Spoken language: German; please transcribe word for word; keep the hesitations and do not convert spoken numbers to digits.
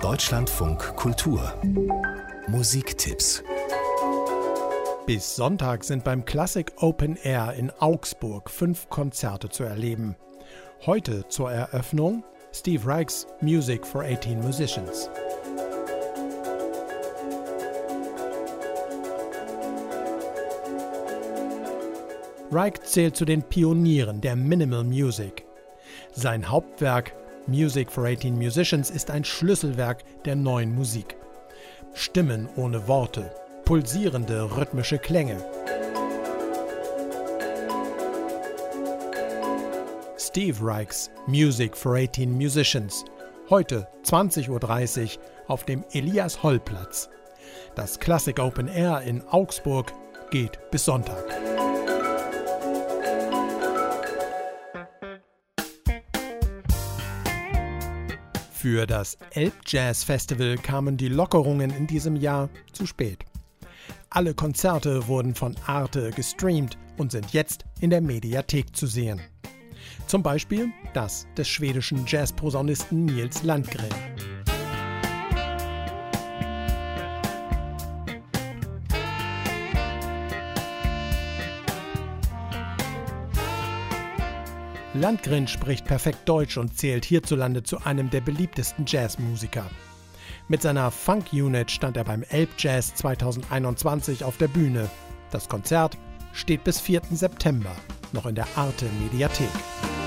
Deutschlandfunk Kultur Musiktipps. Bis Sonntag sind beim Classic Open Air in Augsburg fünf Konzerte zu erleben. Heute zur Eröffnung Steve Reich's Music for eighteen Musicians. Reich zählt zu den Pionieren der Minimal Music. Sein Hauptwerk Music for eighteen Musicians ist ein Schlüsselwerk der neuen Musik. Stimmen ohne Worte, pulsierende rhythmische Klänge. Steve Reich's Music for eighteen Musicians. Heute zwanzig Uhr dreißig auf dem Elias-Holl-Platz. Das Classic Open Air in Augsburg geht bis Sonntag. Für das Elbjazz-Festival kamen die Lockerungen in diesem Jahr zu spät. Alle Konzerte wurden von Arte gestreamt und sind jetzt in der Mediathek zu sehen. Zum Beispiel das des schwedischen Jazzposaunisten Nils Landgren. Landgren spricht perfekt Deutsch und zählt hierzulande zu einem der beliebtesten Jazzmusiker. Mit seiner Funk-Unit stand er beim Elbjazz zweitausendeinundzwanzig auf der Bühne. Das Konzert steht bis vierten September noch in der Arte-Mediathek.